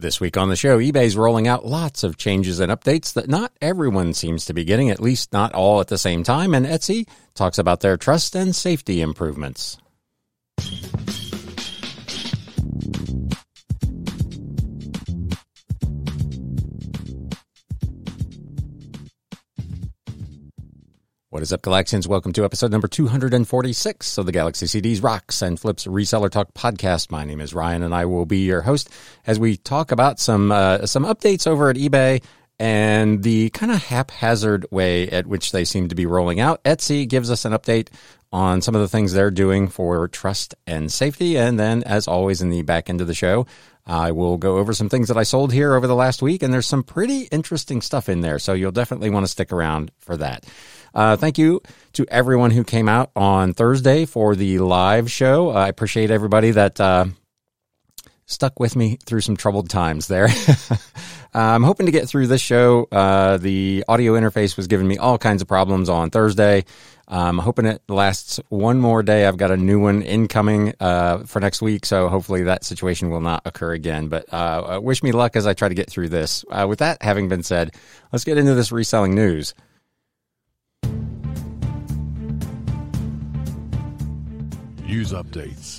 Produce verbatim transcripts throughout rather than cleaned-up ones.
This week on the show, eBay's rolling out lots of changes and updates that not everyone seems to be getting, at least not all at the same time, and Etsy talks about their trust and safety improvements. What is up, Galaxians? Welcome to episode number two hundred forty-six of the Galaxy C Ds, Rocks, and Flips Reseller Talk podcast. My name is Ryan, and I will be your host as we talk about some uh, some updates over at eBay and the kind of haphazard way at which they seem to be rolling out. Etsy gives us an update on some of the things they're doing for trust and safety, and then, as always, in the back end of the show, I will go over some things that I sold here over the last week, and there's some pretty interesting stuff in there, so you'll definitely want to stick around for that. Uh, thank you to everyone who came out on Thursday for the live show. I appreciate everybody that uh, stuck with me through some troubled times there. I'm hoping to get through this show. Uh, the audio interface was giving me all kinds of problems on Thursday. I'm hoping it lasts one more day. I've got a new one incoming uh, for next week, so hopefully that situation will not occur again. But uh, wish me luck as I try to get through this. Uh, with that having been said, let's get into this reselling news. News updates.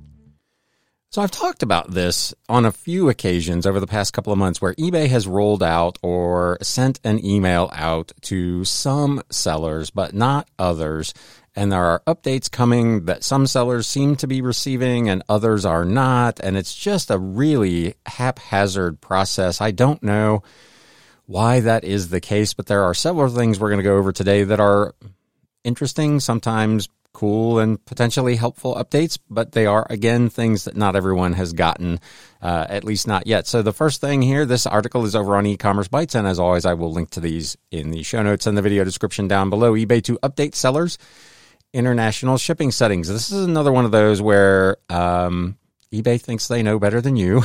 So I've talked about this on a few occasions over the past couple of months where eBay has rolled out or sent an email out to some sellers, but not others. And there are updates coming that some sellers seem to be receiving and others are not. And it's just a really haphazard process. I don't know why that is the case, but there are several things we're going to go over today that are interesting, sometimes cool and potentially helpful updates, but they are, again, things that not everyone has gotten, uh, at least not yet. So the first thing here, this article is over on E-Commerce Bytes, and as always, I will link to these in the show notes and the video description down below. eBay to update sellers' international shipping settings. This is another one of those where um, eBay thinks they know better than you.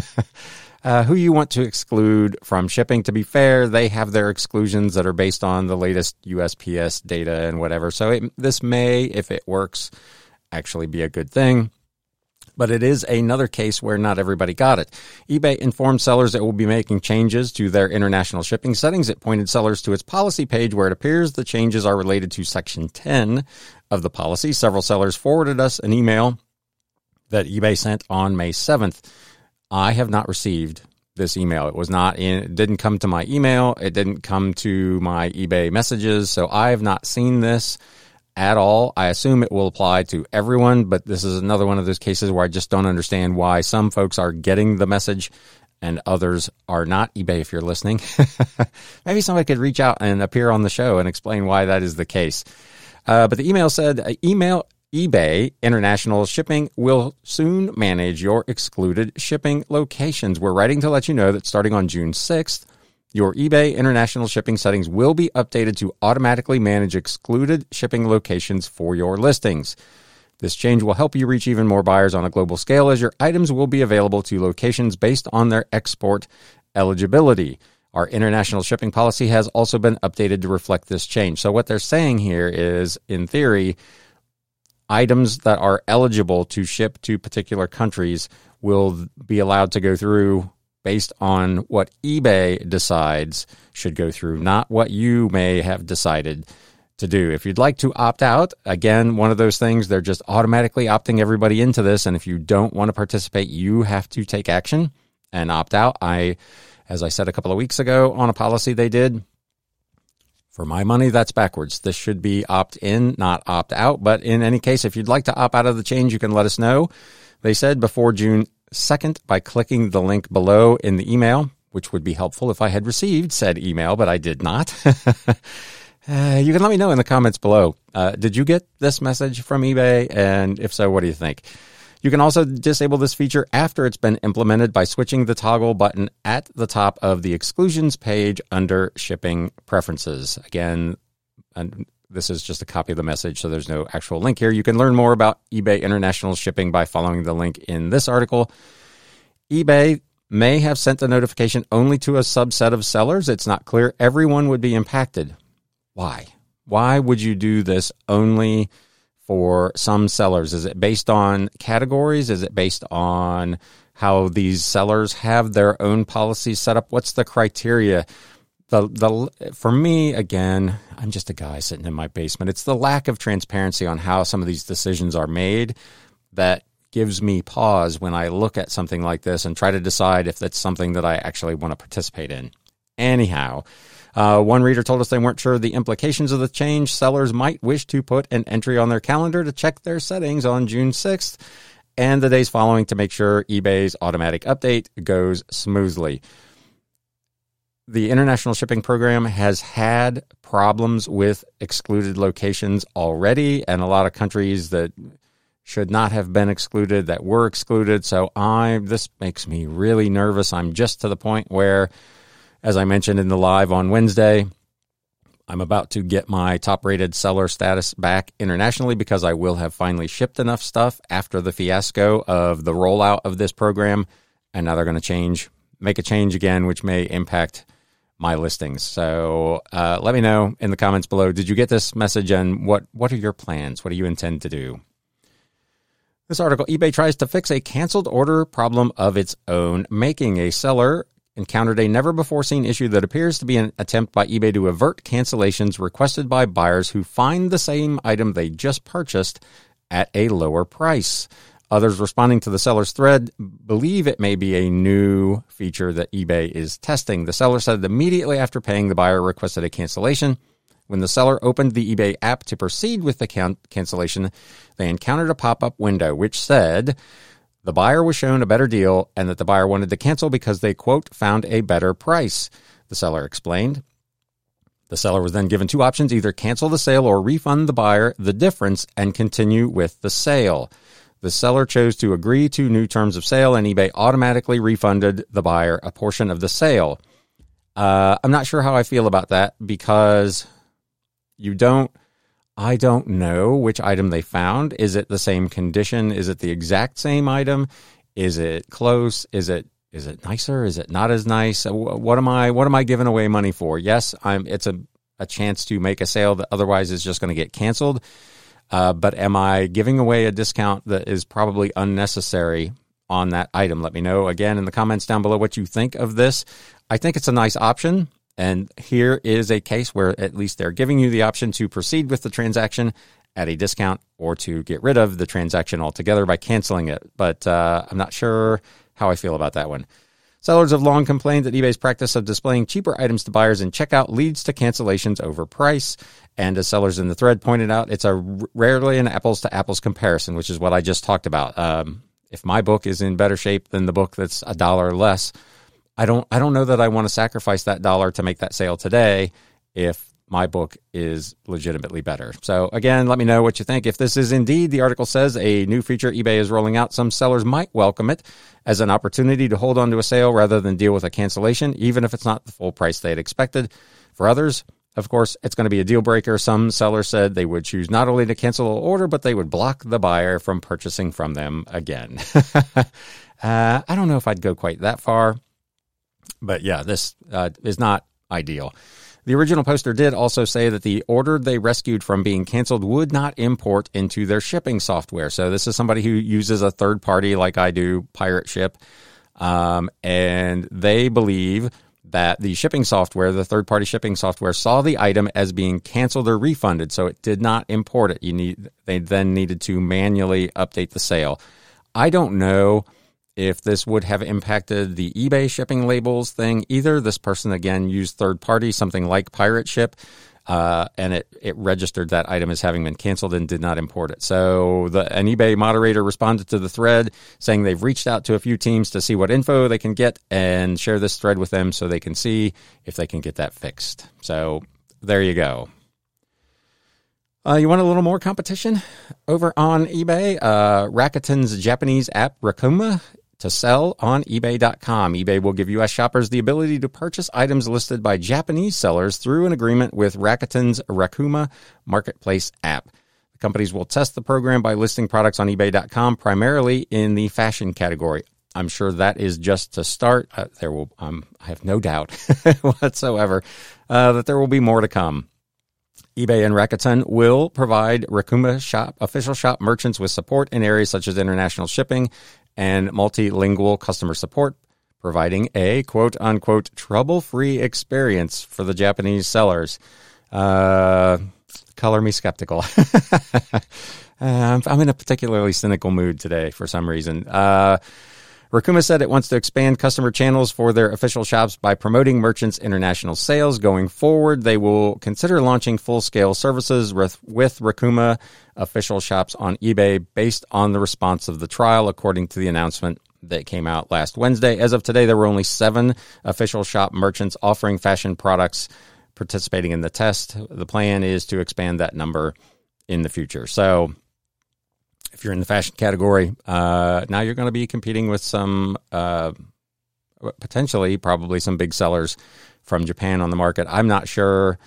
Uh, who you want to exclude from shipping. To be fair, they have their exclusions that are based on the latest U S P S data and whatever. So it, this may, if it works, actually be a good thing. But it is another case where not everybody got it. eBay informed sellers it will be making changes to their international shipping settings. It pointed sellers to its policy page where it appears the changes are related to Section ten of the policy. Several sellers forwarded us an email that eBay sent on May seventh. I have not received this email. It was not in, it didn't come to my email. It didn't come to my eBay messages. So I have not seen this at all. I assume it will apply to everyone, but this is another one of those cases where I just don't understand why some folks are getting the message and others are not. eBay, if you're listening, maybe somebody could reach out and appear on the show and explain why that is the case. Uh, but the email said, uh, email eBay International Shipping will soon manage your excluded shipping locations. We're writing to let you know that starting on June sixth, your eBay International Shipping settings will be updated to automatically manage excluded shipping locations for your listings. This change will help you reach even more buyers on a global scale as your items will be available to locations based on their export eligibility. Our international shipping policy has also been updated to reflect this change. So what they're saying here is, in theory, items that are eligible to ship to particular countries will be allowed to go through based on what eBay decides should go through, not what you may have decided to do. If you'd like to opt out, again, one of those things, they're just automatically opting everybody into this, and if you don't want to participate, you have to take action and opt out. I, as I said a couple of weeks ago on a policy they did, for my money, that's backwards. This should be opt-in, not opt-out. But in any case, if you'd like to opt out of the change, you can let us know. They said before June second by clicking the link below in the email, which would be helpful if I had received said email, but I did not. uh, you can let me know in the comments below. Uh, did you get this message from eBay? And if so, what do you think? You can also disable this feature after it's been implemented by switching the toggle button at the top of the exclusions page under shipping preferences. Again, and this is just a copy of the message, so there's no actual link here. You can learn more about eBay International Shipping by following the link in this article. eBay may have sent the notification only to a subset of sellers. It's not clear everyone would be impacted. Why? Why would you do this only for some sellers? Is it based on categories? Is it based on how these sellers have their own policies set up. What's the criteria? The the for me, again, I'm just a guy sitting in my basement. It's the lack of transparency on how some of these decisions are made that gives me pause when I look at something like this and try to decide if that's something that I actually want to participate in. Anyhow, uh, one reader told us they weren't sure the implications of the change. Sellers might wish to put an entry on their calendar to check their settings on June sixth and the days following to make sure eBay's automatic update goes smoothly. The international shipping program has had problems with excluded locations already, and a lot of countries that should not have been excluded that were excluded. So I this makes me really nervous. I'm just to the point where, as I mentioned in the live on Wednesday, I'm about to get my top-rated seller status back internationally because I will have finally shipped enough stuff after the fiasco of the rollout of this program, and now they're going to change, make a change again, which may impact my listings. So uh, let me know in the comments below, did you get this message, and what, what are your plans? What do you intend to do? This article, eBay tries to fix a canceled order problem of its own making. A seller encountered a never-before-seen issue that appears to be an attempt by eBay to avert cancellations requested by buyers who find the same item they just purchased at a lower price. Others responding to the seller's thread believe it may be a new feature that eBay is testing. The seller said immediately after paying, the buyer requested a cancellation. When the seller opened the eBay app to proceed with the can- cancellation, they encountered a pop-up window which said the buyer was shown a better deal and that the buyer wanted to cancel because they, quote, found a better price, the seller explained. The seller was then given two options, either cancel the sale or refund the buyer the difference and continue with the sale. The seller chose to agree to new terms of sale, and eBay automatically refunded the buyer a portion of the sale. Uh, I'm not sure how I feel about that because you don't, I don't know which item they found. Is it the same condition? Is it the exact same item? Is it close? Is it is it nicer? Is it not as nice? What am I what am I giving away money for? Yes, I'm. It's a, a chance to make a sale that otherwise is just going to get canceled. Uh, but am I giving away a discount that is probably unnecessary on that item? Let me know again in the comments down below what you think of this. I think it's a nice option. And here is a case where at least they're giving you the option to proceed with the transaction at a discount or to get rid of the transaction altogether by canceling it. But uh, I'm not sure how I feel about that one. Sellers have long complained that eBay's practice of displaying cheaper items to buyers in checkout leads to cancellations over price. And as sellers in the thread pointed out, it's a rarely an apples-to-apples comparison, which is what I just talked about. Um, if my book is in better shape than the book that's a dollar less, I don't I don't know that I want to sacrifice that dollar to make that sale today if my book is legitimately better. So again, let me know what you think. If this is indeed, the article says, a new feature eBay is rolling out, some sellers might welcome it as an opportunity to hold on to a sale rather than deal with a cancellation, even if it's not the full price they had expected. For others, of course, it's going to be a deal breaker. Some sellers said they would choose not only to cancel an order, but they would block the buyer from purchasing from them again. uh, I don't know if I'd go quite that far. But yeah, this uh, is not ideal. The original poster did also say that the order they rescued from being canceled would not import into their shipping software. So this is somebody who uses a third party like I do, Pirate Ship. Um, and they believe that the shipping software, the third party shipping software, saw the item as being canceled or refunded. So it did not import it. You need, they then needed to manually update the sale. I don't know if this would have impacted the eBay shipping labels thing either. This person, again, used third party, something like Pirate Ship, uh, and it, it registered that item as having been canceled and did not import it. So the, an eBay moderator responded to the thread saying they've reached out to a few teams to see what info they can get and share this thread with them so they can see if they can get that fixed. So there you go. Uh, you want a little more competition? Over on eBay, uh, Rakuten's Japanese app, Rakuma, to sell on eBay dot com. eBay will give U S shoppers the ability to purchase items listed by Japanese sellers through an agreement with Rakuten's Rakuma marketplace app. The companies will test the program by listing products on eBay dot com, primarily in the fashion category. I'm sure that is just to start. Uh, there will, um, I have no doubt whatsoever uh, that there will be more to come. eBay and Rakuten will provide Rakuma shop official shop merchants with support in areas such as international shipping and multilingual customer support, providing a quote-unquote trouble-free experience for the Japanese sellers. Uh, color me skeptical. uh, I'm in a particularly cynical mood today for some reason. Uh, Rakuma said it wants to expand customer channels for their official shops by promoting merchants' international sales. Going forward, they will consider launching full-scale services with, with Rakuma official shops on eBay based on the response of the trial, according to the announcement that came out last Wednesday. As of today, there were only seven official shop merchants offering fashion products participating in the test. The plan is to expand that number in the future. So if you're in the fashion category, uh, now you're going to be competing with some, uh, potentially, probably some big sellers from Japan on the market. I'm not sure.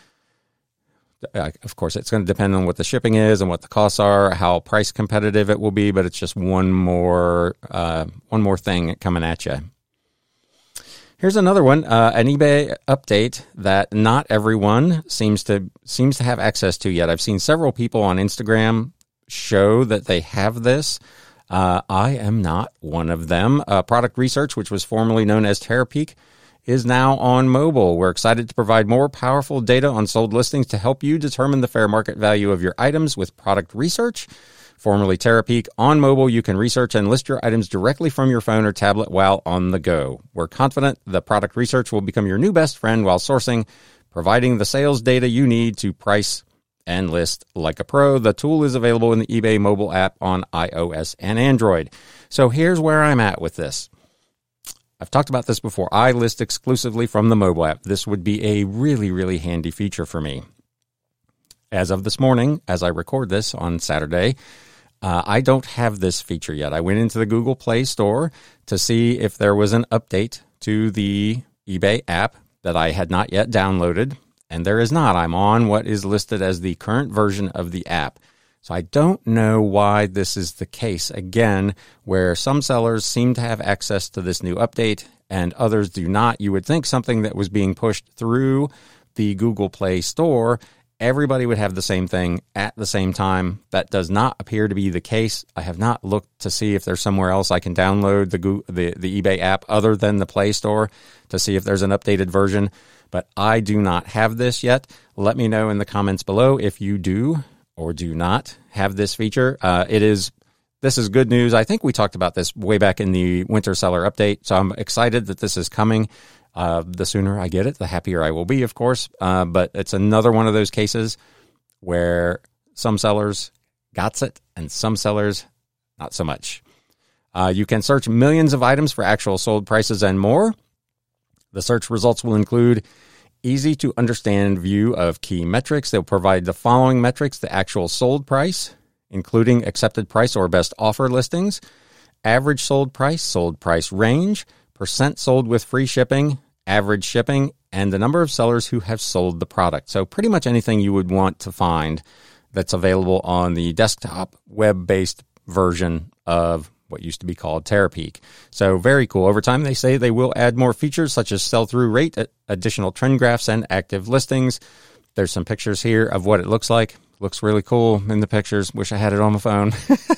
Uh, of course, it's going to depend on what the shipping is and what the costs are, how price competitive it will be, but it's just one more, uh, one more thing coming at you. Here's another one, uh, an eBay update that not everyone seems to seems to have access to yet. I've seen several people on Instagram show that they have this. Uh, I am not one of them. Uh, Product Research, which was formerly known as Terapeak, is now on mobile. We're excited to provide more powerful data on sold listings to help you determine the fair market value of your items with Product Research, formerly Terapeak. On mobile, you can research and list your items directly from your phone or tablet while on the go. We're confident the Product Research will become your new best friend while sourcing, providing the sales data you need to price and list like a pro. The tool is available in the eBay mobile app on iOS and Android. So here's where I'm at with this. I've talked about this before. I list exclusively from the mobile app. This would be a really, really handy feature for me. As of this morning, as I record this on Saturday, uh, I don't have this feature yet. I went into the Google Play Store to see if there was an update to the eBay app that I had not yet downloaded. And there is not. I'm on what is listed as the current version of the app. So I don't know why this is the case. Again, where some sellers seem to have access to this new update and others do not. You would think something that was being pushed through the Google Play Store, everybody would have the same thing at the same time. That does not appear to be the case. I have not looked to see if there's somewhere else I can download the Google, the, the eBay app other than the Play Store to see if there's an updated version. But I do not have this yet. Let me know in the comments below if you do or do not have this feature. Uh, it is this is good news. I think we talked about this way back in the Winter Seller Update, so I'm excited that this is coming. Uh, the sooner I get it, the happier I will be, of course. Uh, but it's another one of those cases where some sellers got it and some sellers not so much. Uh, you can search millions of items for actual sold prices and more. The search results will include easy-to-understand view of key metrics. They'll provide the following metrics: the actual sold price, including accepted price or best offer listings, average sold price, sold price range, percent sold with free shipping, average shipping, and the number of sellers who have sold the product. So pretty much anything you would want to find that's available on the desktop web-based version of what used to be called Terapeak. So very cool. Over time, they say they will add more features such as sell-through rate, additional trend graphs, and active listings. There's some pictures here of what it looks like. Looks really cool in the pictures. Wish I had it on my phone.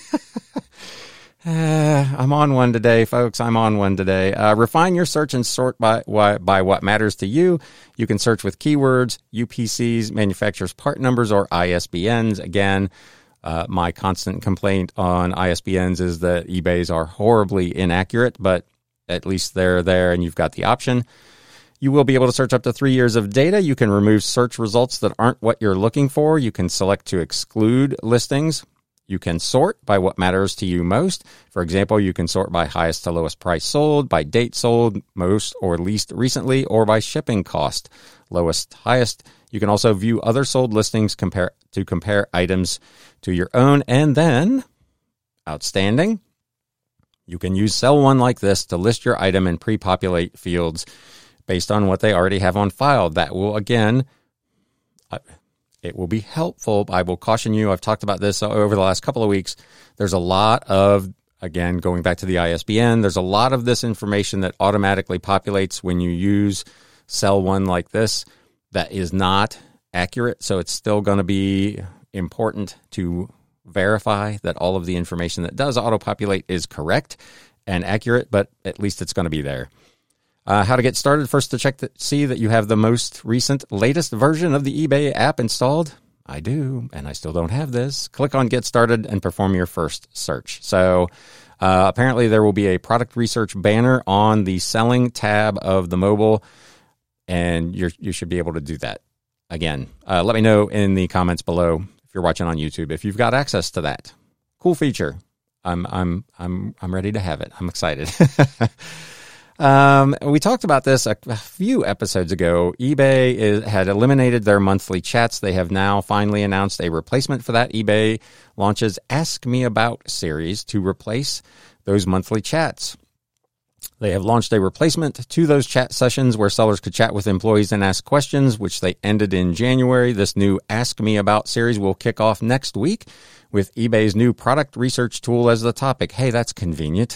uh, I'm on one today, folks. I'm on one today. Uh, refine your search and sort by, by what matters to you. You can search with keywords, U P Cs, manufacturer's part numbers, or I S B Ns. Again, Uh, my constant complaint on I S B Ns is that eBay's are horribly inaccurate, but at least they're there and you've got the option. You will be able to search up to three years of data. You can remove search results that aren't what you're looking for. You can select to exclude listings. You can sort by what matters to you most. For example, you can sort by highest to lowest price sold, by date sold, most or least recently, or by shipping cost, lowest, highest. You can also view other sold listings compare to compare items to your own. And then, outstanding, you can use Sell One like this to list your item and pre-populate fields based on what they already have on file. That will, again, it will be helpful. I will caution you. I've talked about this over the last couple of weeks. There's a lot of, again, going back to the I S B N, there's a lot of this information that automatically populates when you use Sell One like this that is not accurate. So it's still going to be important to verify that all of the information that does auto-populate is correct. and accurate, but at least it's going to be there. Uh, how to get started. First, to check to see that you have the most recent, latest version of the eBay app installed. I do, and I still don't have this. Click on Get Started and perform your first search. So uh, apparently there will be a product research banner on the Selling tab of the mobile, and you're, you should be able to do that. Again, uh, let me know in the comments below if you're watching on YouTube if you've got access to that. Cool feature. I'm I'm I'm I'm ready to have it. I'm excited. Um, we talked about this a, a few episodes ago. eBay is, had eliminated their monthly chats. They have now finally announced a replacement for that. eBay launches Ask Me About series to replace those monthly chats. They have launched a replacement to those chat sessions where sellers could chat with employees and ask questions, which they ended in January. This new Ask Me About series will kick off next week with eBay's new product research tool as the topic. Hey, that's convenient.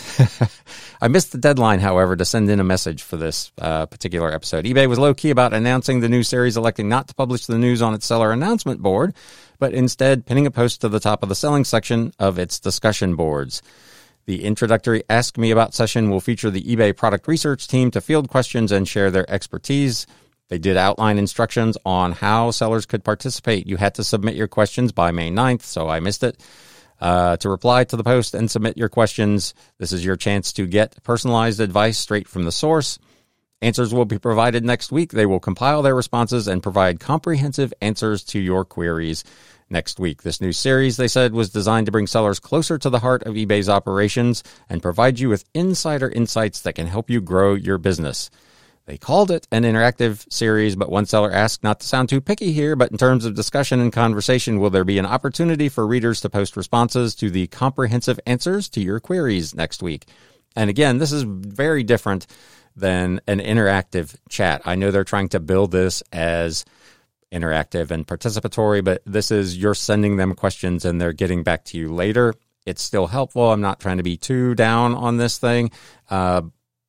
I missed the deadline, however, to send in a message for this uh, particular episode. eBay was low-key about announcing the new series, electing not to publish the news on its seller announcement board, but instead pinning a post to the top of the selling section of its discussion boards. The introductory Ask Me About session will feature the eBay product research team to field questions and share their expertise. They did outline instructions on how sellers could participate. You had to submit your questions by May ninth, so I missed it. Uh, to reply to the post and submit your questions, this is your chance to get personalized advice straight from the source. Answers will be provided next week. They will compile their responses and provide comprehensive answers to your queries next week. This new series, they said, was designed to bring sellers closer to the heart of eBay's operations and provide you with insider insights that can help you grow your business. They called it an interactive series, but one seller asked not to sound too picky here, but in terms of discussion and conversation, will there be an opportunity for readers to post responses to the comprehensive answers to your queries next week? And again, this is very different than an interactive chat. I know they're trying to build this as interactive and participatory, but this is you're sending them questions and they're getting back to you later. It's still helpful. I'm not trying to be too down on this thing. Uh,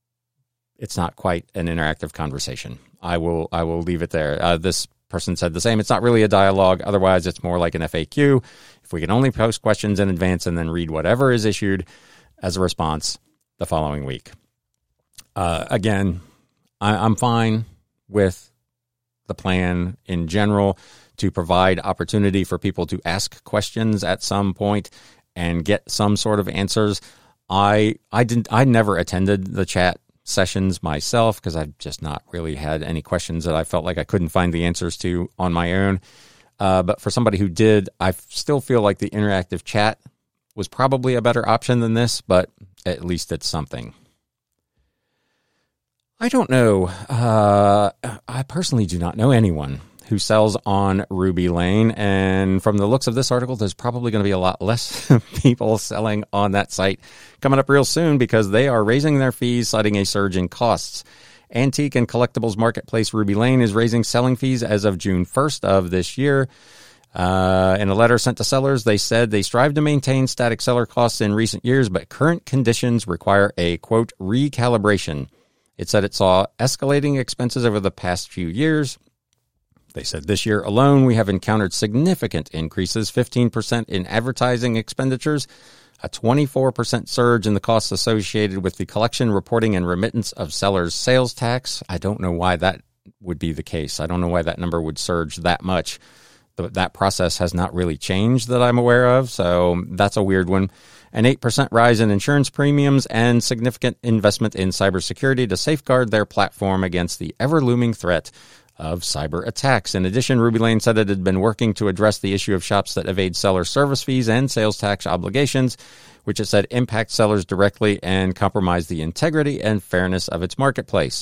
it's not quite an interactive conversation. I will I will leave it there. Uh, this person said the same. It's not really a dialogue. Otherwise, it's more like an F A Q. If we can only post questions in advance and then read whatever is issued as a response the following week. Uh, again, I, I'm fine with the plan in general to provide opportunity for people to ask questions at some point and get some sort of answers. I I didn't I never attended the chat sessions myself because I've just not really had any questions that I felt like I couldn't find the answers to on my own. Uh, but for somebody who did, I still feel like the interactive chat was probably a better option than this, but at least it's something. I don't know. Uh, I personally do not know anyone who sells on Ruby Lane. And from the looks of this article, there's probably going to be a lot less people selling on that site coming up real soon because they are raising their fees, citing a surge in costs. Antique and collectibles marketplace Ruby Lane is raising selling fees as of June first of this year. Uh, in a letter sent to sellers, they said they strive to maintain static seller costs in recent years, but current conditions require a, quote, recalibration. It said it saw escalating expenses over the past few years. They said this year alone, we have encountered significant increases, fifteen percent in advertising expenditures, a twenty-four percent surge in the costs associated with the collection, reporting, and remittance of sellers' sales tax. I don't know why that would be the case. I don't know why that number would surge that much. That process has not really changed that I'm aware of, so that's a weird one. An eight percent rise in insurance premiums and significant investment in cybersecurity to safeguard their platform against the ever-looming threat of cyber attacks. In addition, Ruby Lane said it had been working to address the issue of shops that evade seller service fees and sales tax obligations, which it said impact sellers directly and compromise the integrity and fairness of its marketplace.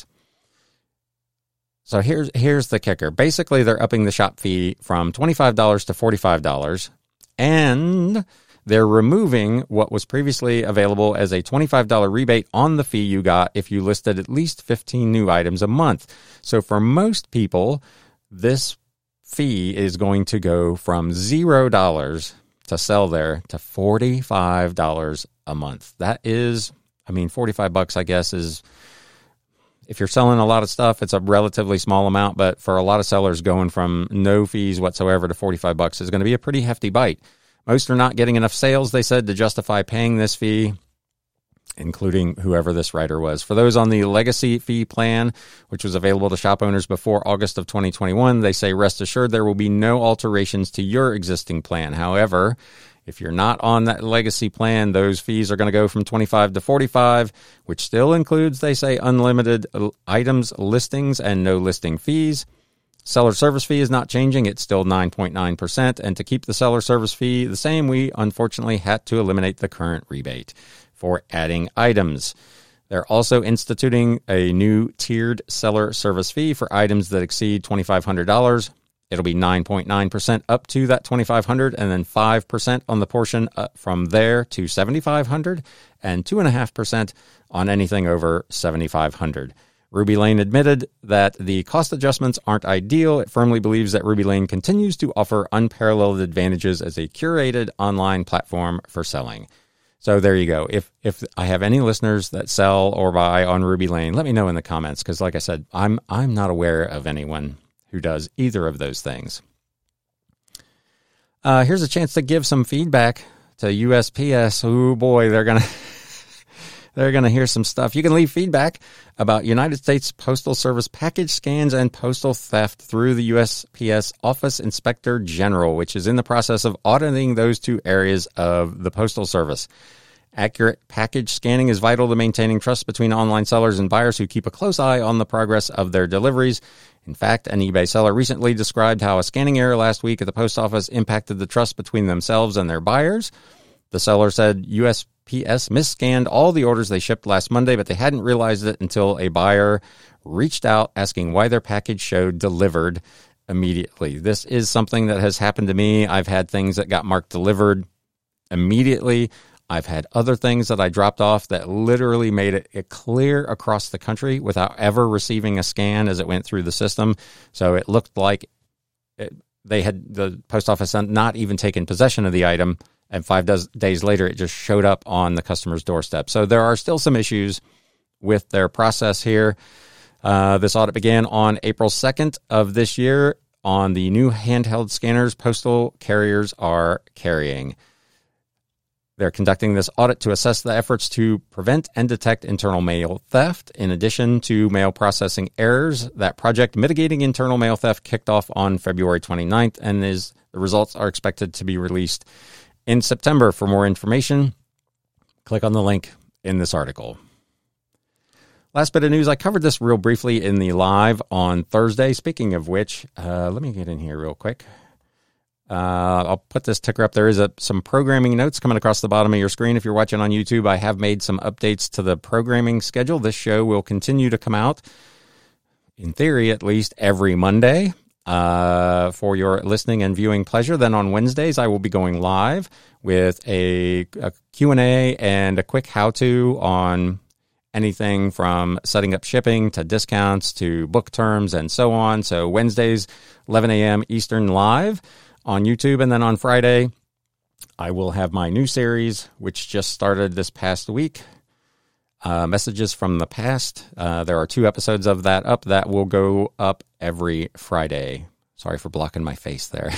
So here's here's the kicker. Basically, they're upping the shop fee from twenty-five dollars to forty-five dollars, and they're removing what was previously available as a twenty-five dollars rebate on the fee you got if you listed at least fifteen new items a month. So for most people, this fee is going to go from zero dollars to sell there to forty-five dollars a month. That is, I mean, forty-five bucks, I guess, is, if you're selling a lot of stuff, it's a relatively small amount, but for a lot of sellers, going from no fees whatsoever to forty-five bucks is going to be a pretty hefty bite. Most are not getting enough sales, they said, to justify paying this fee. including whoever this writer was. For those on the legacy fee plan, which was available to shop owners before August of twenty twenty-one, they say rest assured there will be no alterations to your existing plan. However, if you're not on that legacy plan, those fees are going to go from twenty-five to forty-five, which still includes, they say, unlimited items, listings, and no listing fees. Seller service fee is not changing. It's still nine point nine percent. And to keep the seller service fee the same, we unfortunately had to eliminate the current rebate for adding items. They're also instituting a new tiered seller service fee for items that exceed twenty-five hundred dollars. It'll be nine point nine percent up to that twenty-five hundred dollars, and then five percent on the portion from there to seventy-five hundred dollars, and two point five percent on anything over seventy-five hundred dollars. Ruby Lane admitted that the cost adjustments aren't ideal. It firmly believes that Ruby Lane continues to offer unparalleled advantages as a curated online platform for selling. So there you go. If if I have any listeners that sell or buy on Ruby Lane, let me know in the comments, because like I said, I'm I'm not aware of anyone who does either of those things. Uh, here's a chance to give some feedback to U S P S. Oh boy, they're gonna they're gonna hear some stuff. You can leave feedback about United States Postal Service package scans and postal theft through the U S P S Office Inspector General, which is in the process of auditing those two areas of the Postal Service. Accurate package scanning is vital to maintaining trust between online sellers and buyers who keep a close eye on the progress of their deliveries. In fact, an eBay seller recently described how a scanning error last week at the post office impacted the trust between themselves and their buyers. The seller said U S P S misscanned all the orders they shipped last Monday, but they hadn't realized it until a buyer reached out asking why their package showed delivered immediately. This is something that has happened to me. I've had things that got marked delivered immediately. I've had other things that I dropped off that literally made it, it clear across the country without ever receiving a scan as it went through the system. So it looked like it, they had, the post office had not even taken possession of the item, and five does, days later it just showed up on the customer's doorstep. So there are still some issues with their process here. Uh, this audit began on April second of this year on the new handheld scanners postal carriers are carrying. They're conducting this audit to assess the efforts to prevent and detect internal mail theft. In addition to mail processing errors, that project mitigating internal mail theft kicked off on February twenty-ninth, and is the results are expected to be released in September. For more information, click on the link in this article. Last bit of news, I covered this real briefly in the live on Thursday. Speaking of which, uh, let me get in here real quick. Uh, I'll put this ticker up. There is a, some programming notes coming across the bottom of your screen. If you're watching on YouTube, I have made some updates to the programming schedule. This show will continue to come out, in theory at least, every Monday uh, for your listening and viewing pleasure. Then on Wednesdays, I will be going live with a, a Q and A and a quick how-to on anything from setting up shipping to discounts to book terms and so on. So Wednesdays, eleven a.m. Eastern live on YouTube. And then on Friday, I will have my new series, which just started this past week, uh, Messages from the Past. Uh, there are two episodes of that up that will go up every Friday. Sorry for blocking my face there.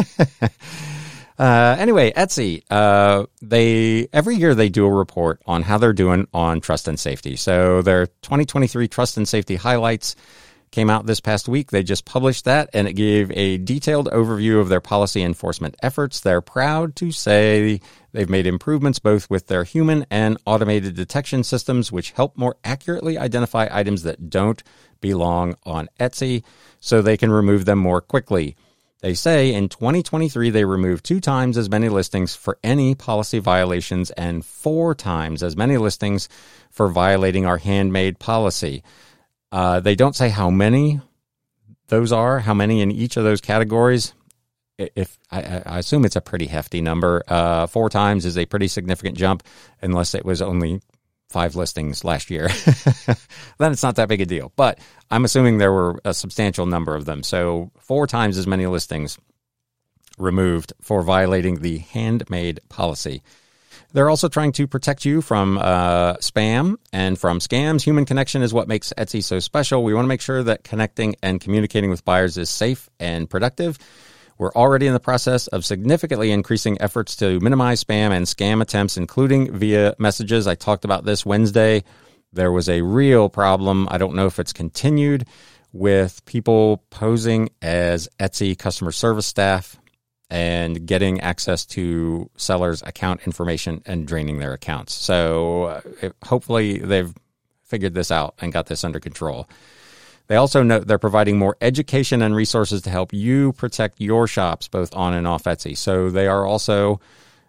uh, anyway, Etsy, uh, they every year they do a report on how they're doing on trust and safety. So their twenty twenty-three Trust and Safety Highlights came out this past week. They just published that, and it gave a detailed overview of their policy enforcement efforts. They're proud to say they've made improvements both with their human and automated detection systems, which help more accurately identify items that don't belong on Etsy so they can remove them more quickly. They say in twenty twenty-three, they removed two times as many listings for any policy violations and four times as many listings for violating our handmade policy. Uh, they don't say how many those are, how many in each of those categories. If I, I assume it's a pretty hefty number. Uh, four times is a pretty significant jump, unless it was only five listings last year. Then it's not that big a deal. But I'm assuming there were a substantial number of them. So four times as many listings removed for violating the handmade policy. They're also trying to protect you from uh, spam and from scams. Human connection is what makes Etsy so special. We want to make sure that connecting and communicating with buyers is safe and productive. We're already in the process of significantly increasing efforts to minimize spam and scam attempts, including via messages. I talked about this Wednesday. There was a real problem. I don't know if it's continued with people posing as Etsy customer service staff and getting access to sellers' account information and draining their accounts. So uh, it, hopefully they've figured this out and got this under control. They also note they're providing more education and resources to help you protect your shops both on and off Etsy. So they are also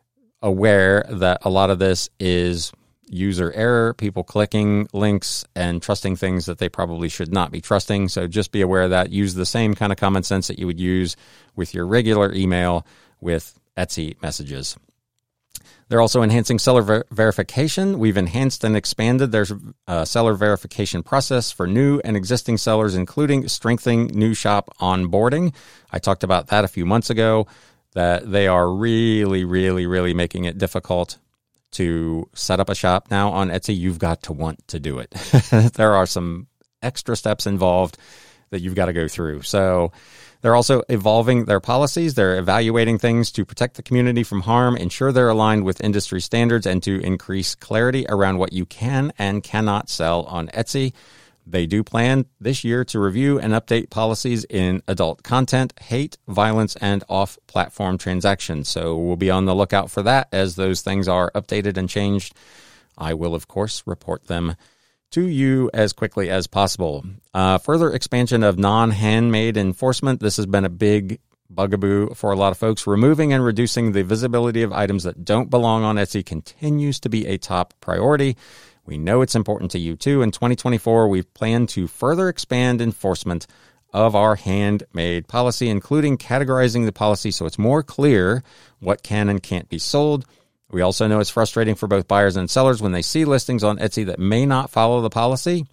aware that a lot of this is user error, people clicking links and trusting things that they probably should not be trusting. So just be aware of that. Use the same kind of common sense that you would use with your regular email with Etsy messages. They're also enhancing seller ver- verification. We've enhanced and expanded their uh, seller verification process for new and existing sellers, including strengthening new shop onboarding. I talked about that a few months ago, that they are really, really, really making it difficult to set up a shop now on Etsy. You've got to want to do it. There are some extra steps involved that you've got to go through. So they're also evolving their policies. They're evaluating things to protect the community from harm, ensure they're aligned with industry standards, and to increase clarity around what you can and cannot sell on Etsy. They do plan this year to review and update policies in adult content, hate, violence, and off-platform transactions. So we'll be on the lookout for that as those things are updated and changed. I will, of course, report them to you as quickly as possible. Uh, further expansion of non-handmade enforcement. This has been a big bugaboo for a lot of folks. Removing and reducing the visibility of items that don't belong on Etsy continues to be a top priority. We know it's important to you too. In twenty twenty-four, we've planned to further expand enforcement of our handmade policy, including categorizing the policy so it's more clear what can and can't be sold. We also know it's frustrating for both buyers and sellers when they see listings on Etsy that may not follow the policy.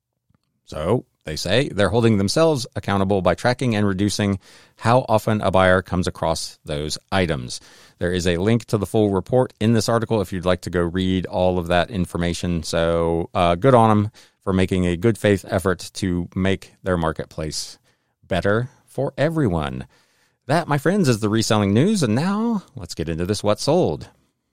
So they say they're holding themselves accountable by tracking and reducing how often a buyer comes across those items. There is a link to the full report in this article if you'd like to go read all of that information. So uh, good on them for making a good faith effort to make their marketplace better for everyone. That, my friends, is the reselling news. And now let's get into this What Sold.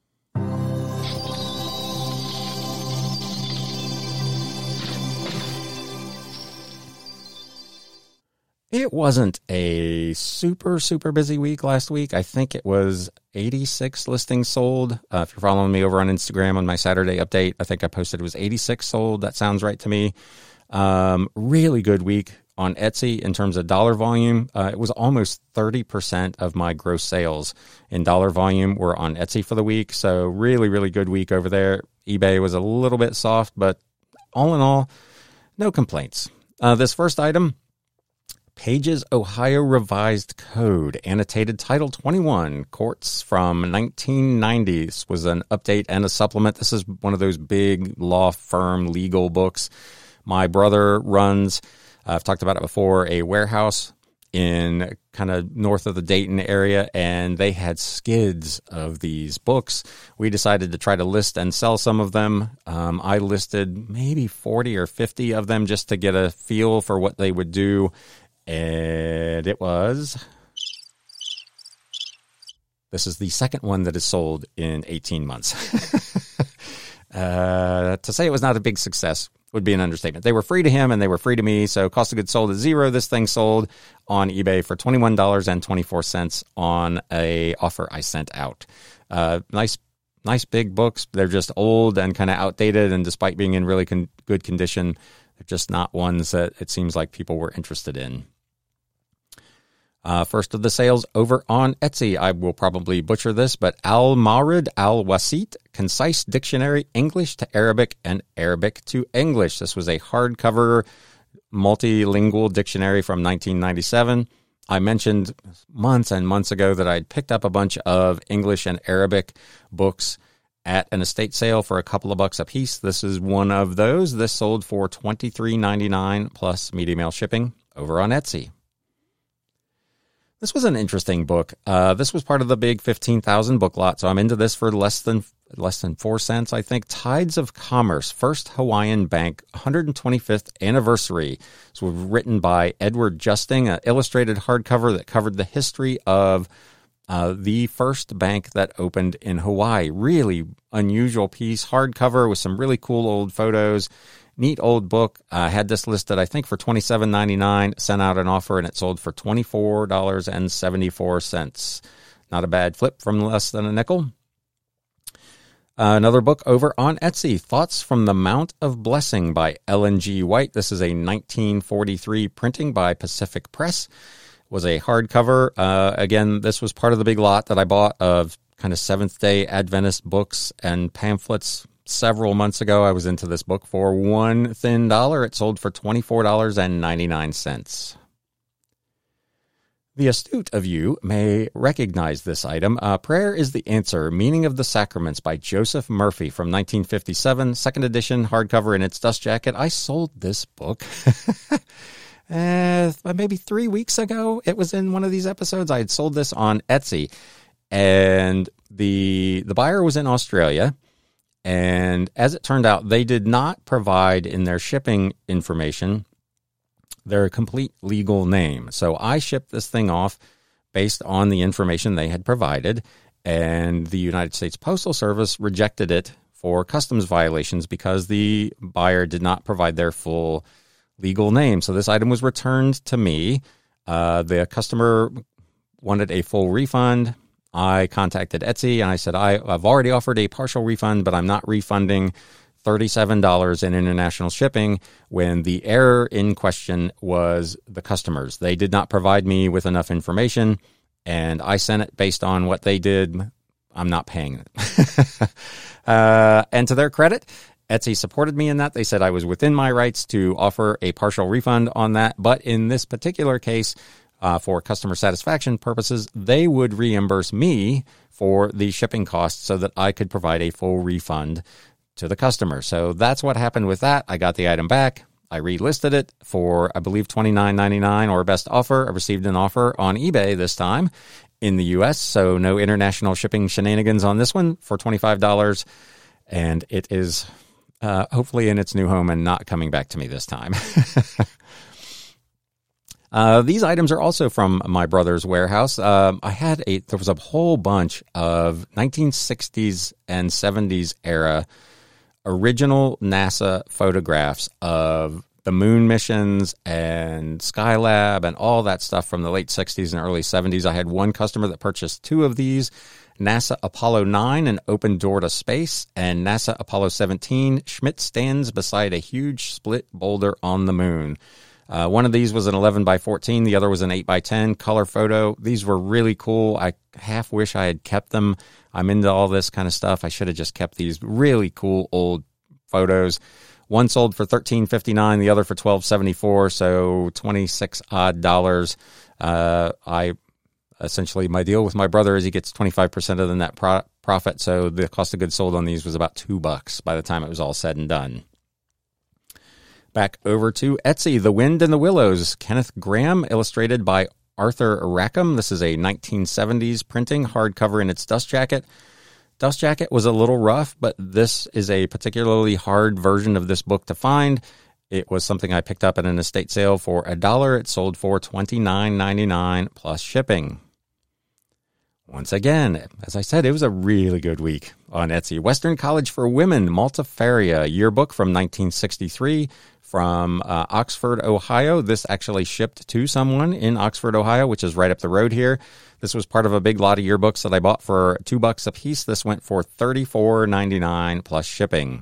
It wasn't a super, super busy week last week. I think it was eighty-six listings sold. Uh, if you're following me over on Instagram on my Saturday update, I think I posted it was eighty-six sold. That sounds right to me. Um, really good week on Etsy in terms of dollar volume. Uh, it was almost thirty percent of my gross sales in dollar volume were on Etsy for the week. So really, really good week over there. eBay was a little bit soft, but all in all, no complaints. Uh, this first item, Pages Ohio Revised Code, annotated Title twenty-one, courts from nineteen ninety. This was an update and a supplement. This is one of those big law firm legal books. My brother runs, uh, I've talked about it before, a warehouse in kind of north of the Dayton area, and they had skids of these books. We decided to try to list and sell some of them. Um, I listed maybe forty or fifty of them just to get a feel for what they would do. And it was, this is the second one that is sold in eighteen months. uh, to say it was not a big success would be an understatement. They were free to him and they were free to me. So cost of goods sold is zero. This thing sold on eBay for twenty-one dollars and twenty-four cents on a offer I sent out. Uh, nice, nice big books. They're just old and kind of outdated. And despite being in really con- good condition, they're just not ones that it seems like people were interested in. Uh, first of the sales over on Etsy. I will probably butcher this, but Al-Marid Al-Wasit, Concise Dictionary, English to Arabic and Arabic to English. This was a hardcover multilingual dictionary from nineteen ninety-seven. I mentioned months and months ago that I'd picked up a bunch of English and Arabic books at an estate sale for a couple of bucks a piece. This is one of those. This sold for twenty-three ninety-nine plus media mail shipping over on Etsy. This was an interesting book. Uh, this was part of the big fifteen thousand book lot, so I'm into this for less than less than four cents, I think. Tides of Commerce, First Hawaiian Bank, one hundred twenty-fifth Anniversary. This was written by Edward Justing, an illustrated hardcover that covered the history of uh, the first bank that opened in Hawaii. Really unusual piece, hardcover with some really cool old photos. Neat old book. I uh, had this listed, I think, for twenty-seven ninety-nine. Sent out an offer, and it sold for twenty-four dollars and seventy-four cents. Not a bad flip from less than a nickel. Uh, another book over on Etsy, Thoughts from the Mount of Blessing by Ellen G. White. This is a nineteen forty-three printing by Pacific Press. It was a hardcover. Uh, again, this was part of the big lot that I bought of kind of Seventh-day Adventist books and pamphlets. Several months ago, I was into this book for one thin dollar. It sold for twenty-four dollars and ninety-nine cents. The astute of you may recognize this item. Uh, Prayer is the Answer, Meaning of the Sacraments by Joseph Murphy from nineteen fifty-seven, second edition, hardcover in its dust jacket. I sold this book uh, maybe three weeks ago. It was in one of these episodes. I had sold this on Etsy, and the the buyer was in Australia. And as it turned out, they did not provide in their shipping information their complete legal name. So I shipped this thing off based on the information they had provided, and the United States Postal Service rejected it for customs violations because the buyer did not provide their full legal name. So this item was returned to me. Uh, the customer wanted a full refund. I contacted Etsy and I said, I, I've already offered a partial refund, but I'm not refunding thirty-seven dollars in international shipping when the error in question was the customers. They did not provide me with enough information, and I sent it based on what they did. I'm not paying it. uh, and to their credit, Etsy supported me in that. They said I was within my rights to offer a partial refund on that. But in this particular case, Uh, for customer satisfaction purposes, they would reimburse me for the shipping costs so that I could provide a full refund to the customer. So that's what happened with that. I got the item back. I relisted it for, I believe, twenty-nine ninety-nine or best offer. I received an offer on eBay this time in the U S, so no international shipping shenanigans on this one for twenty-five dollars. And it is uh, hopefully in its new home and not coming back to me this time. Uh, these items are also from my brother's warehouse. Um, I had a, there was a whole bunch of nineteen sixties and seventies era original NASA photographs of the moon missions and Skylab and all that stuff from the late sixties and early seventies. I had one customer that purchased two of these, NASA Apollo nine, An Open Door to Space, and NASA Apollo seventeen, Schmidt stands beside a huge split boulder on the moon. Uh, one of these was an eleven by fourteen. The other was an eight by ten color photo. These were really cool. I half wish I had kept them. I'm into all this kind of stuff. I should have just kept these really cool old photos. One sold for thirteen fifty-nine, the other for twelve seventy-four, so twenty-six odd dollars. Uh, I essentially, my deal with my brother is he gets twenty-five percent of the net pro- profit, so the cost of goods sold on these was about two bucks by the time it was all said and done. Back over to Etsy, The Wind and the Willows, Kenneth Grahame, illustrated by Arthur Rackham. This is a nineteen seventies printing, hardcover in its dust jacket. Dust jacket was a little rough, but this is a particularly hard version of this book to find. It was something I picked up at an estate sale for a dollar. It sold for twenty-nine ninety-nine plus shipping. Once again, as I said, it was a really good week on Etsy. Western College for Women, Multifaria, yearbook from nineteen sixty-three from uh, Oxford, Ohio. This actually shipped to someone in Oxford, Ohio, which is right up the road here. This was part of a big lot of yearbooks that I bought for two bucks a piece. This went for thirty-four ninety-nine plus shipping.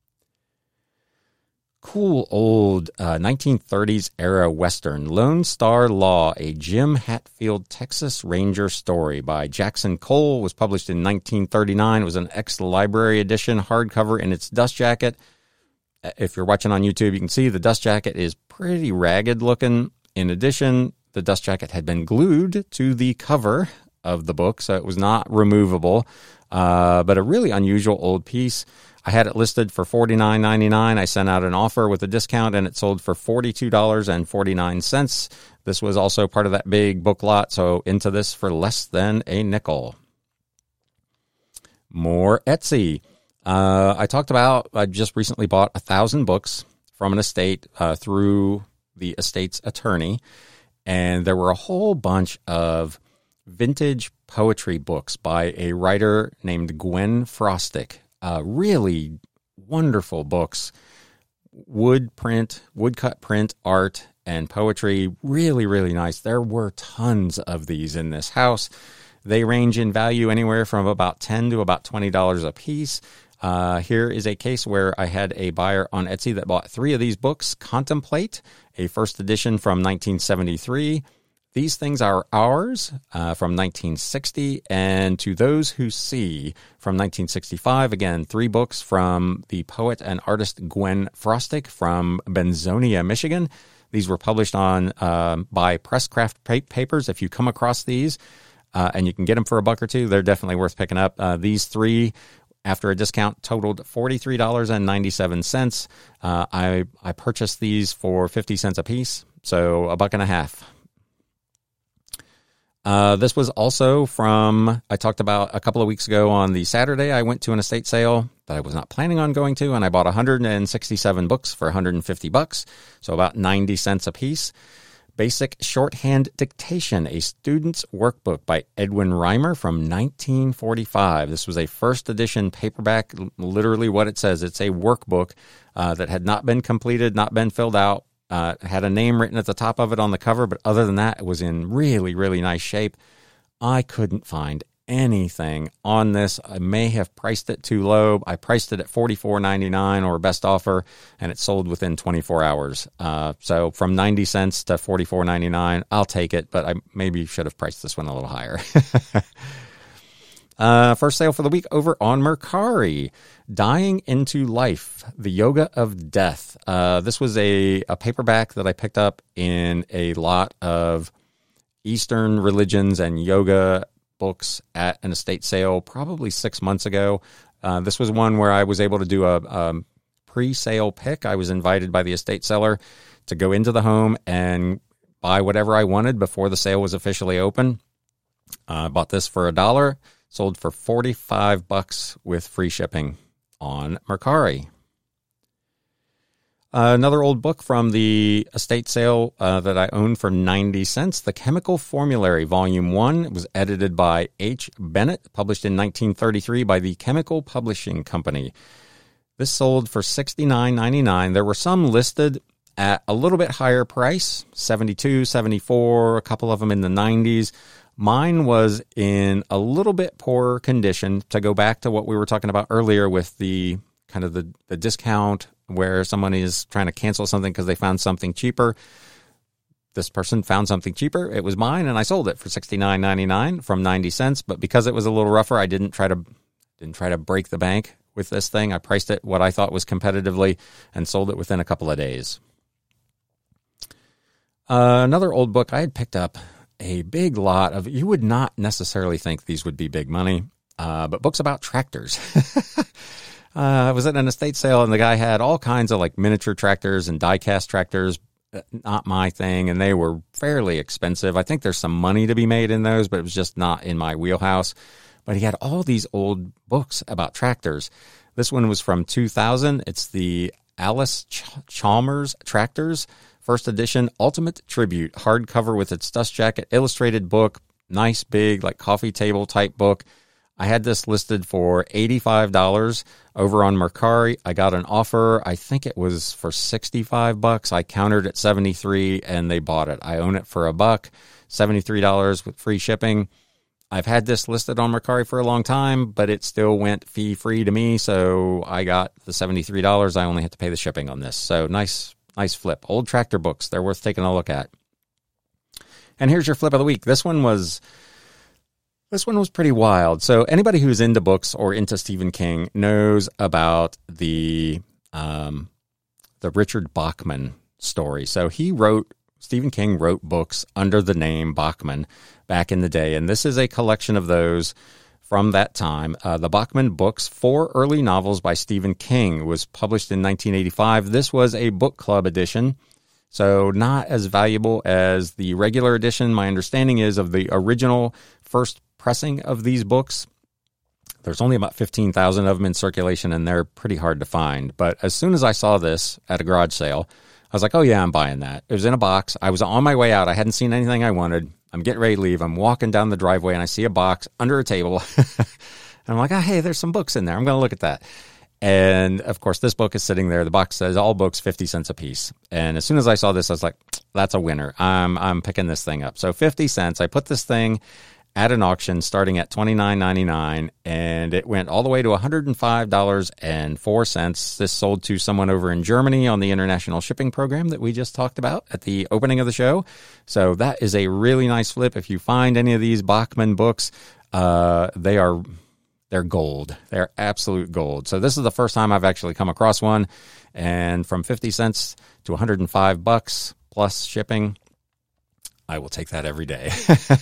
Cool old uh, nineteen thirties era Western, Lone Star Law, a Jim Hatfield Texas Ranger story by Jackson Cole, was published in nineteen thirty-nine. It was an ex-library edition, hardcover in its dust jacket. If you're watching on YouTube, you can see the dust jacket is pretty ragged looking. In addition, the dust jacket had been glued to the cover of the book, so it was not removable, uh, but a really unusual old piece. I had it listed for forty-nine ninety-nine. I sent out an offer with a discount, and it sold for forty-two dollars and forty-nine cents. This was also part of that big book lot, so into this for less than a nickel. More Etsy. Uh, I talked about, I just recently bought a thousand books from an estate uh, through the estate's attorney, and there were a whole bunch of vintage poetry books by a writer named Gwen Frostic. Uh, really wonderful books, wood print, woodcut print, art, and poetry. Really, really nice. There were tons of these in this house. They range in value anywhere from about ten dollars to about twenty dollars a piece. Uh, here is a case where I had a buyer on Etsy that bought three of these books. Contemplate, a first edition from nineteen seventy-three. These things are ours uh, from nineteen sixty, and To Those Who See from nineteen sixty-five. Again, three books from the poet and artist Gwen Frostic from Benzonia, Michigan. These were published on um, by Presscraft Papers. If you come across these uh, and you can get them for a buck or two, they're definitely worth picking up. Uh, these three, after a discount, totaled forty-three dollars and ninety-seven cents. Uh, I, I purchased these for fifty cents a piece, so a buck and a half. Uh, this was also from, I talked about a couple of weeks ago on the Saturday, I went to an estate sale that I was not planning on going to, and I bought one hundred sixty-seven books for one hundred fifty bucks, so about ninety cents a piece. Basic Shorthand Dictation, a student's workbook by Edwin Reimer from nineteen forty-five. This was a first edition paperback, literally what it says. It's a workbook uh, that had not been completed, not been filled out. Uh, had a name written at the top of it on the cover, but other than that, it was in really, really nice shape. I couldn't find anything on this. I may have priced it too low. I priced it at forty-four ninety-nine or best offer, and it sold within twenty-four hours. Uh, so from ninety cents to forty-four ninety-nine, I'll take it, but I maybe should have priced this one a little higher. Uh, first sale for the week over on Mercari. Dying into Life, The Yoga of Death. Uh, this was a, a paperback that I picked up in a lot of Eastern religions and yoga books at an estate sale probably six months ago. Uh, this was one where I was able to do a, a pre-sale pick. I was invited by the estate seller to go into the home and buy whatever I wanted before the sale was officially open. I uh, bought this for a dollar. Sold for forty-five bucks with free shipping on Mercari. Uh, another old book from the estate sale uh, that I owned for ninety cents, The Chemical Formulary, Volume one. It was edited by H. Bennett, published in nineteen thirty-three by the Chemical Publishing Company. This sold for sixty-nine ninety-nine. There were some listed at a little bit higher price, seventy-two, seventy-four, a couple of them in the nineties. Mine was in a little bit poorer condition. To go back to what we were talking about earlier with the kind of the, the discount where someone is trying to cancel something because they found something cheaper. This person found something cheaper. It was mine, and I sold it for sixty-nine ninety-nine from ninety cents. But because it was a little rougher, I didn't try to didn't try to break the bank with this thing. I priced it what I thought was competitively and sold it within a couple of days. Uh, another old book I had picked up. A big lot of, you would not necessarily think these would be big money, uh, but books about tractors. uh, I was at an estate sale, and the guy had all kinds of like miniature tractors and die-cast tractors. Not my thing, and they were fairly expensive. I think there's some money to be made in those, but it was just not in my wheelhouse. But he had all these old books about tractors. This one was from two thousand. It's the Alice Ch- Chalmers Tractors. First edition, Ultimate Tribute, hardcover with its dust jacket, illustrated book, nice big like coffee table type book. I had this listed for eighty-five dollars over on Mercari. I got an offer. I think it was for sixty-five bucks. I countered at seventy-three and they bought it. I own it for a buck, seventy-three dollars with free shipping. I've had this listed on Mercari for a long time, but it still went fee free to me. So I got the seventy-three dollars. I only had to pay the shipping on this. So nice. Nice flip. Old tractor books. They're worth taking a look at. And here's your flip of the week. This one was this one was pretty wild. So anybody who's into books or into Stephen King knows about the um, the Richard Bachman story. So he wrote Stephen King wrote books under the name Bachman back in the day, and this is a collection of those from that time. Uh, the Bachman Books, Four Early Novels by Stephen King, was published in nineteen eighty-five. This was a book club edition, so not as valuable as the regular edition. My understanding is of the original first pressing of these books. There's only about fifteen thousand of them in circulation, and they're pretty hard to find. But as soon as I saw this at a garage sale, I was like, oh, yeah, I'm buying that. It was in a box. I was on my way out. I hadn't seen anything I wanted. I'm getting ready to leave. I'm walking down the driveway, and I see a box under a table. And I'm like, oh, hey, there's some books in there. I'm going to look at that. And, of course, this book is sitting there. The box says all books fifty cents a piece. And as soon as I saw this, I was like, that's a winner. I'm I'm picking this thing up. So fifty cents. I put this thing at an auction starting at twenty-nine ninety-nine, and it went all the way to one hundred five dollars and four cents. This sold to someone over in Germany on the international shipping program that we just talked about at the opening of the show. So that is a really nice flip. If you find any of these Bachman books, uh, they are they're gold. They're absolute gold. So this is the first time I've actually come across one, and from fifty cents to one hundred five bucks plus shipping, I will take that every day.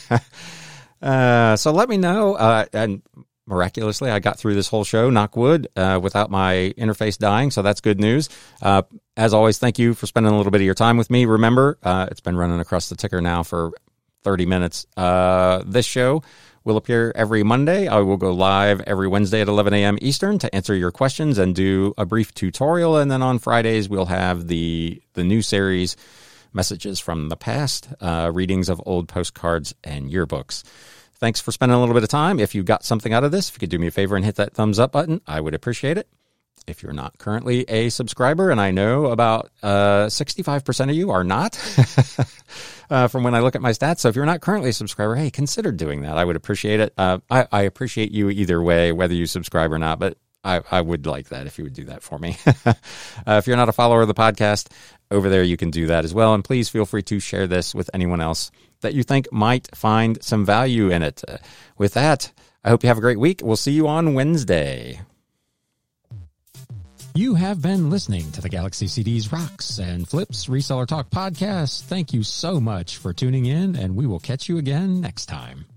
Uh, so let me know, uh, and miraculously I got through this whole show, knock wood, uh, without my interface dying, so that's good news. Uh, as always, thank you for spending a little bit of your time with me. Remember, uh, it's been running across the ticker now for thirty minutes. Uh, this show will appear every Monday. I will go live every Wednesday at eleven a.m. Eastern to answer your questions and do a brief tutorial, and then on Fridays we'll have the, the new series, Messages from the Past, uh, readings of old postcards and yearbooks. Thanks for spending a little bit of time. If you got something out of this, if you could do me a favor and hit that thumbs up button, I would appreciate it. If you're not currently a subscriber, and I know about uh, sixty-five percent of you are not, uh, from when I look at my stats. So if you're not currently a subscriber, hey, consider doing that. I would appreciate it. Uh, I, I appreciate you either way, whether you subscribe or not, but I, I would like that if you would do that for me. uh, if you're not a follower of the podcast, over there you can do that as well. And please feel free to share this with anyone else that you think might find some value in it. Uh, with that, I hope you have a great week. We'll see you on Wednesday. You have been listening to the Galaxy C Ds Rocks and Flips Reseller Talk podcast. Thank you so much for tuning in, and we will catch you again next time.